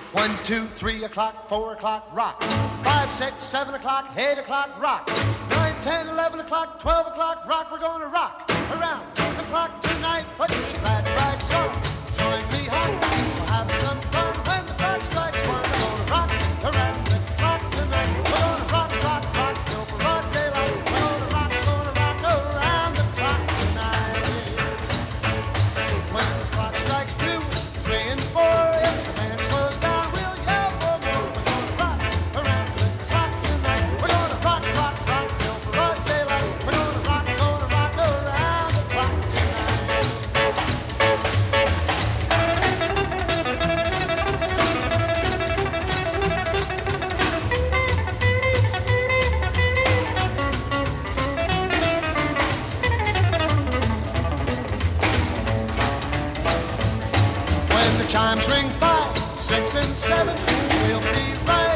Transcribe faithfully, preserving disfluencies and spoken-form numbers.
One, two, three o'clock, four o'clock, rock. Five, six, seven o'clock, eight o'clock, rock. Nine, ten, eleven o'clock, twelve o'clock, rock. We're gonna rock around the clock tonight. Put your glad rags on. Join me, honey. We'll have some fun when the clock strikes one. We're gonna rock around the clock tonight. We're gonna rock, rock, rock till broad daylight. We're gonna rock, gonna rock around the clock tonight. When the clock strikes two, three, and four, if the band slows down, we'll yell for more. We're gonna rock around the clock tonight. We're gonna rock, rock, rock till broad daylight. We're gonna rock, gonna rock around the clock tonight. When the chimes ring five, six, and seven, we'll be right